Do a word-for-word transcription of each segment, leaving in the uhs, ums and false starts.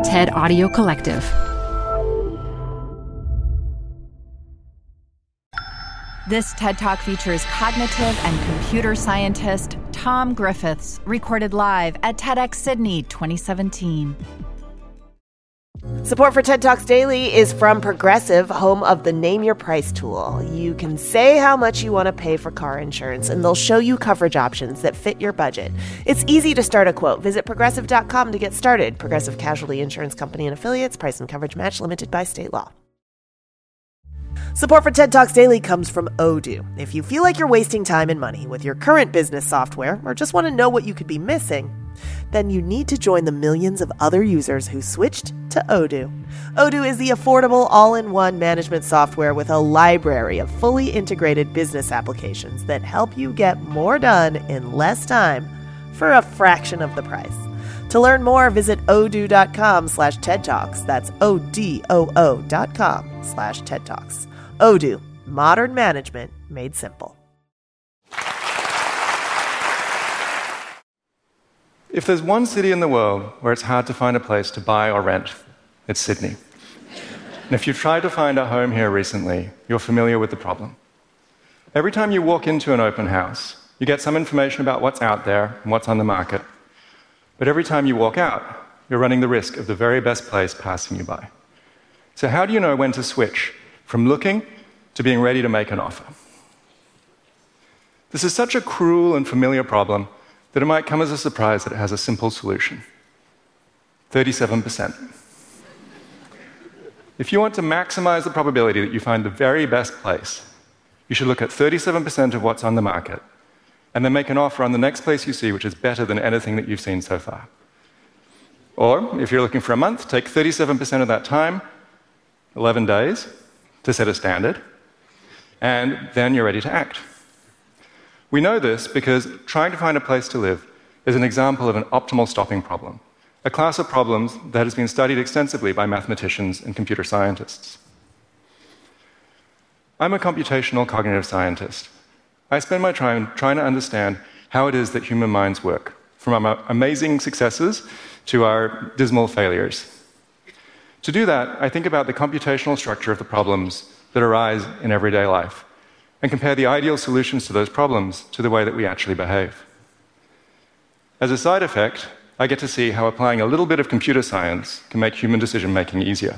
TED Audio Collective. This TED Talk features cognitive and computer scientist Tom Griffiths, recorded live at TEDx Sydney twenty seventeen. Support for TED Talks Daily is from Progressive, home of the Name Your Price tool. You can say how much you want to pay for car insurance, and they'll show you coverage options that fit your budget. It's easy to start a quote. Visit Progressive dot com to get started. Progressive Casualty Insurance Company and Affiliates. Price and coverage match limited by state law. Support for TED Talks Daily comes from Odoo. If you feel like you're wasting time and money with your current business software, or just want to know what you could be missing, then you need to join the millions of other users who switched to Odoo. Odoo is the affordable all-in-one management software with a library of fully integrated business applications that help you get more done in less time for a fraction of the price. To learn more, visit odoo.com slash TED Talks. That's O-D-O-O dot com slash TED Talks. Odoo, modern management made simple. If there's one city in the world where it's hard to find a place to buy or rent, it's Sydney. And if you've tried to find a home here recently, you're familiar with the problem. Every time you walk into an open house, you get some information about what's out there and what's on the market. But every time you walk out, you're running the risk of the very best place passing you by. So how do you know when to switch from looking to being ready to make an offer? This is such a cruel and familiar problem that it might come as a surprise that it has a simple solution. thirty-seven percent. If you want to maximize the probability that you find the very best place, you should look at thirty-seven percent of what's on the market and then make an offer on the next place you see which is better than anything that you've seen so far. Or, if you're looking for a month, take thirty-seven percent of that time, eleven days, to set a standard, and then you're ready to act. We know this because trying to find a place to live is an example of an optimal stopping problem, a class of problems that has been studied extensively by mathematicians and computer scientists. I'm a computational cognitive scientist. I spend my time trying to understand how it is that human minds work, from our amazing successes to our dismal failures. To do that, I think about the computational structure of the problems that arise in everyday life, and compare the ideal solutions to those problems to the way that we actually behave. As a side effect, I get to see how applying a little bit of computer science can make human decision-making easier.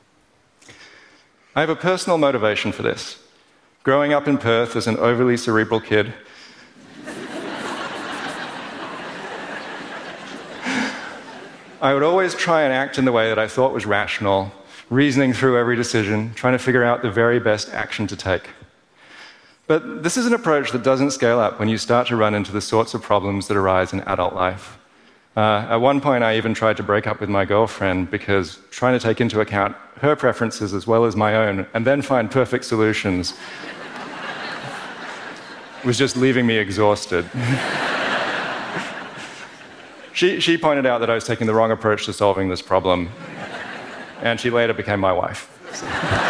I have a personal motivation for this. Growing up in Perth as an overly cerebral kid, I would always try and act in the way that I thought was rational, reasoning through every decision, trying to figure out the very best action to take. But this is an approach that doesn't scale up when you start to run into the sorts of problems that arise in adult life. Uh, at one point, I even tried to break up with my girlfriend because trying to take into account her preferences as well as my own and then find perfect solutions was just leaving me exhausted. she, she pointed out that I was taking the wrong approach to solving this problem, and she later became my wife. So.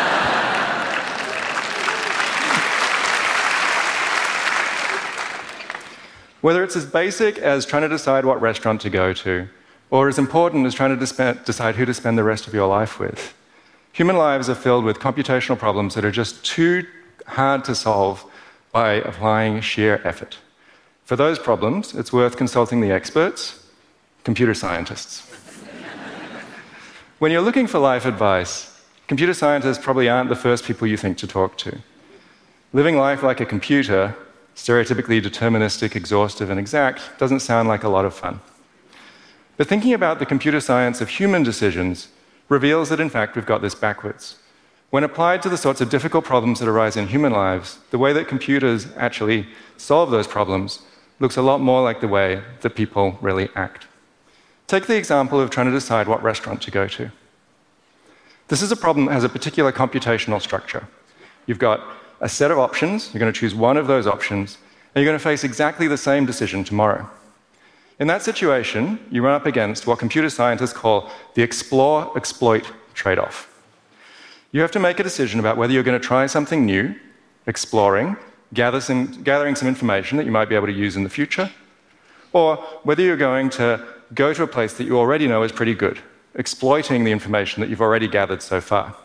Whether it's as basic as trying to decide what restaurant to go to, or as important as trying to disp- decide who to spend the rest of your life with, human lives are filled with computational problems that are just too hard to solve by applying sheer effort. For those problems, it's worth consulting the experts, computer scientists. When you're looking for life advice, computer scientists probably aren't the first people you think to talk to. Living life like a computer, stereotypically deterministic, exhaustive, and exact, doesn't sound like a lot of fun. But thinking about the computer science of human decisions reveals that, in fact, we've got this backwards. When applied to the sorts of difficult problems that arise in human lives, the way that computers actually solve those problems looks a lot more like the way that people really act. Take the example of trying to decide what restaurant to go to. This is a problem that has a particular computational structure. You've got a set of options, you're going to choose one of those options, and you're going to face exactly the same decision tomorrow. In that situation, you run up against what computer scientists call the explore-exploit trade-off. You have to make a decision about whether you're going to try something new, exploring, gather some, gathering some information that you might be able to use in the future, or whether you're going to go to a place that you already know is pretty good, exploiting the information that you've already gathered so far.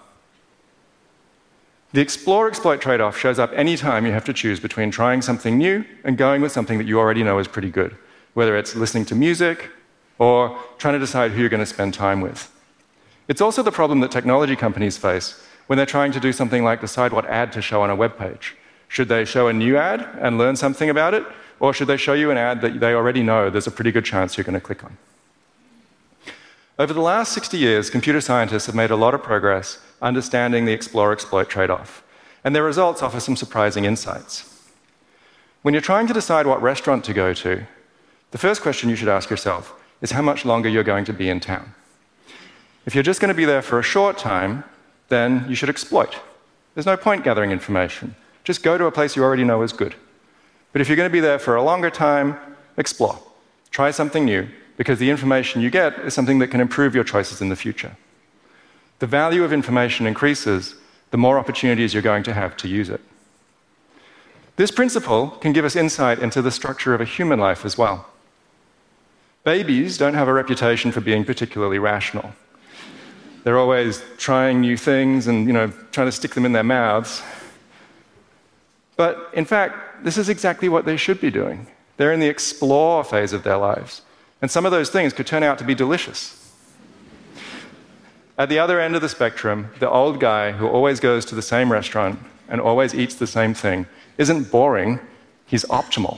The explore-exploit trade-off shows up any time you have to choose between trying something new and going with something that you already know is pretty good, whether it's listening to music or trying to decide who you're going to spend time with. It's also the problem that technology companies face when they're trying to do something like decide what ad to show on a web page. Should they show a new ad and learn something about it, or should they show you an ad that they already know there's a pretty good chance you're going to click on? Over the last sixty years, computer scientists have made a lot of progress understanding the explore-exploit trade-off, and their results offer some surprising insights. When you're trying to decide what restaurant to go to, the first question you should ask yourself is how much longer you're going to be in town. If you're just going to be there for a short time, then you should exploit. There's no point gathering information. Just go to a place you already know is good. But if you're going to be there for a longer time, explore. Try something new, because the information you get is something that can improve your choices in the future. The value of information increases, the more opportunities you're going to have to use it. This principle can give us insight into the structure of a human life as well. Babies don't have a reputation for being particularly rational. They're always trying new things and, you know, trying to stick them in their mouths. But in fact, this is exactly what they should be doing. They're in the explore phase of their lives. And some of those things could turn out to be delicious. At the other end of the spectrum, the old guy who always goes to the same restaurant and always eats the same thing isn't boring, he's optimal.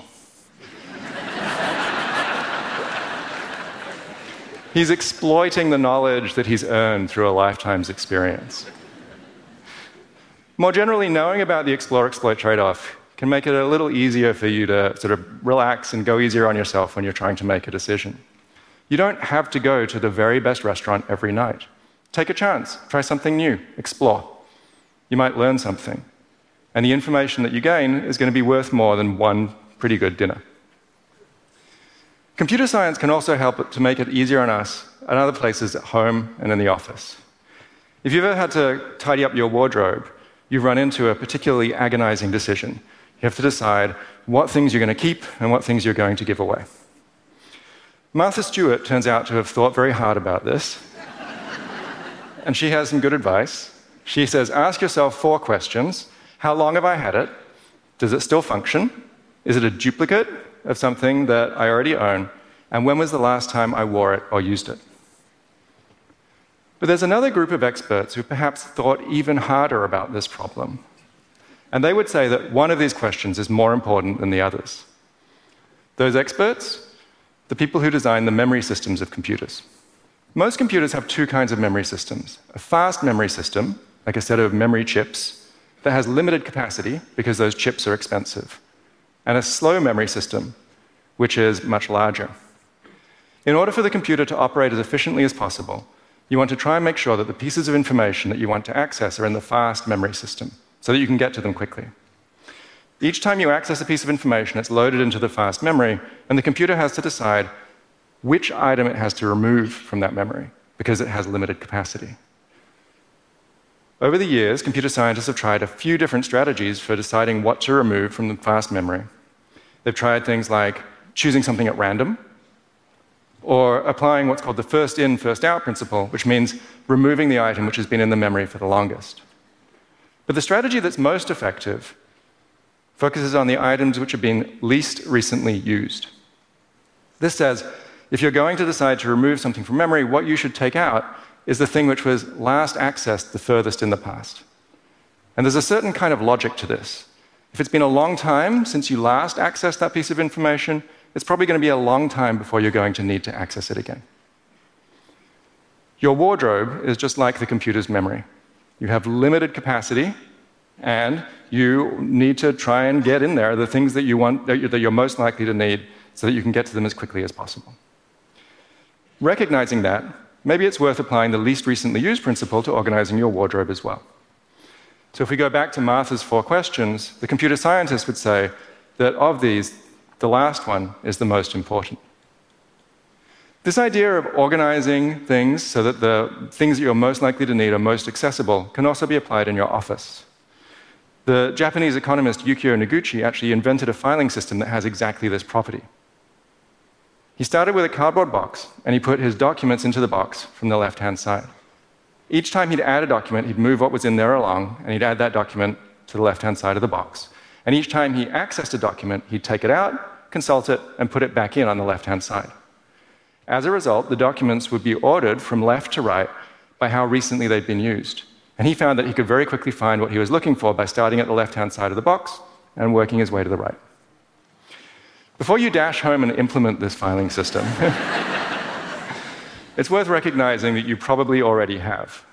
He's exploiting the knowledge that he's earned through a lifetime's experience. More generally, knowing about the explore-exploit trade-off can make it a little easier for you to sort of relax and go easier on yourself when you're trying to make a decision. You don't have to go to the very best restaurant every night. Take a chance, try something new, explore. You might learn something. And the information that you gain is going to be worth more than one pretty good dinner. Computer science can also help to make it easier on us at other places at home and in the office. If you've ever had to tidy up your wardrobe, you've run into a particularly agonizing decision. You have to decide what things you're going to keep and what things you're going to give away. Martha Stewart turns out to have thought very hard about this, and she has some good advice. She says, ask yourself four questions. How long have I had it? Does it still function? Is it a duplicate of something that I already own? And when was the last time I wore it or used it? But there's another group of experts who perhaps thought even harder about this problem. And they would say that one of these questions is more important than the others. Those experts, the people who design the memory systems of computers. Most computers have two kinds of memory systems. A fast memory system, like a set of memory chips, that has limited capacity because those chips are expensive. And a slow memory system, which is much larger. In order for the computer to operate as efficiently as possible, you want to try and make sure that the pieces of information that you want to access are in the fast memory system, so that you can get to them quickly. Each time you access a piece of information, it's loaded into the fast memory, and the computer has to decide which item it has to remove from that memory, because it has limited capacity. Over the years, computer scientists have tried a few different strategies for deciding what to remove from the fast memory. They've tried things like choosing something at random, or applying what's called the first in, first out principle, which means removing the item which has been in the memory for the longest. But the strategy that's most effective focuses on the items which have been least recently used. This says, if you're going to decide to remove something from memory, what you should take out is the thing which was last accessed the furthest in the past. And there's a certain kind of logic to this. If it's been a long time since you last accessed that piece of information, it's probably going to be a long time before you're going to need to access it again. Your wardrobe is just like the computer's memory. You have limited capacity, and you need to try and get in there the things that you want, that you're most likely to need, so that you can get to them as quickly as possible. Recognizing that, maybe it's worth applying the least recently used principle to organizing your wardrobe as well. So if we go back to Martha's four questions, the computer scientist would say that of these, the last one is the most important. This idea of organizing things so that the things that you're most likely to need are most accessible can also be applied in your office. The Japanese economist Yukio Noguchi actually invented a filing system that has exactly this property. He started with a cardboard box, and he put his documents into the box from the left-hand side. Each time he'd add a document, he'd move what was in there along, and he'd add that document to the left-hand side of the box. And each time he accessed a document, he'd take it out, consult it, and put it back in on the left-hand side. As a result, the documents would be ordered from left to right by how recently they'd been used. And he found that he could very quickly find what he was looking for by starting at the left-hand side of the box and working his way to the right. Before you dash home and implement this filing system, it's worth recognizing that you probably already have.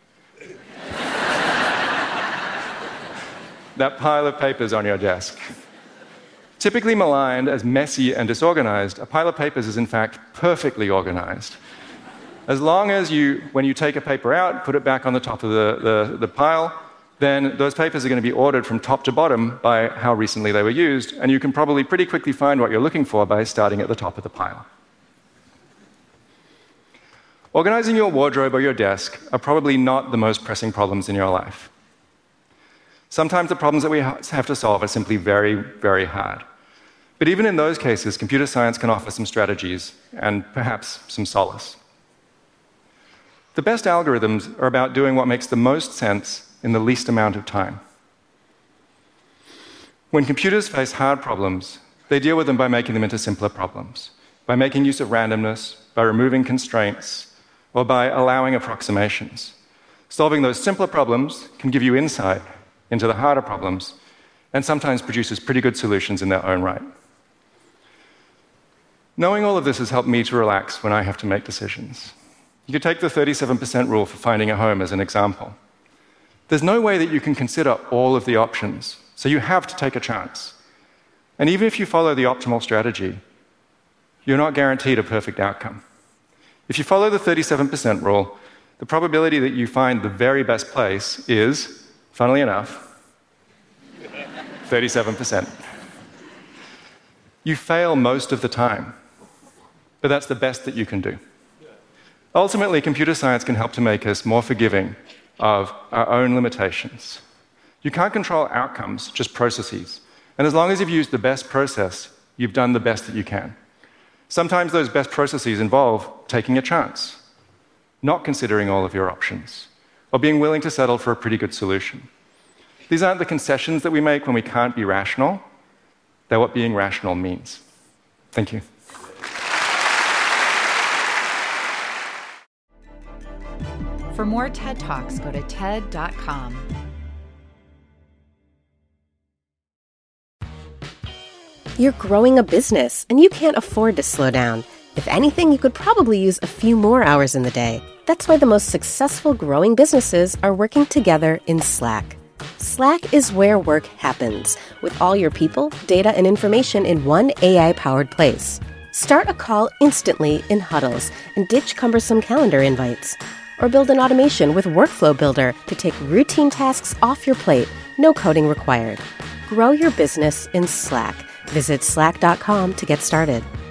That pile of papers on your desk. Typically maligned as messy and disorganized, a pile of papers is in fact perfectly organized. As long as you, when you take a paper out, put it back on the top of the, the, the pile, then those papers are going to be ordered from top to bottom by how recently they were used, and you can probably pretty quickly find what you're looking for by starting at the top of the pile. Organizing your wardrobe or your desk are probably not the most pressing problems in your life. Sometimes the problems that we have to solve are simply very, very hard. But even in those cases, computer science can offer some strategies and perhaps some solace. The best algorithms are about doing what makes the most sense in the least amount of time. When computers face hard problems, they deal with them by making them into simpler problems, by making use of randomness, by removing constraints, or by allowing approximations. Solving those simpler problems can give you insight into the harder problems, and sometimes produces pretty good solutions in their own right. Knowing all of this has helped me to relax when I have to make decisions. You could take the thirty-seven percent rule for finding a home as an example. There's no way that you can consider all of the options, so you have to take a chance. And even if you follow the optimal strategy, you're not guaranteed a perfect outcome. If you follow the thirty-seven percent rule, the probability that you find the very best place is, funnily enough, thirty-seven percent. You fail most of the time, but that's the best that you can do. Ultimately, computer science can help to make us more forgiving of our own limitations. You can't control outcomes, just processes. And as long as you've used the best process, you've done the best that you can. Sometimes those best processes involve taking a chance, not considering all of your options, or being willing to settle for a pretty good solution. These aren't the concessions that we make when we can't be rational. They're what being rational means. Thank you. For more TED Talks, go to ted dot com. You're growing a business, and you can't afford to slow down. If anything, you could probably use a few more hours in the day. That's why the most successful growing businesses are working together in Slack. Slack is where work happens, with all your people, data, and information in one A I-powered place. Start a call instantly in huddles and ditch cumbersome calendar invites. Or build an automation with Workflow Builder to take routine tasks off your plate, no coding required. Grow your business in Slack. Visit slack dot com to get started.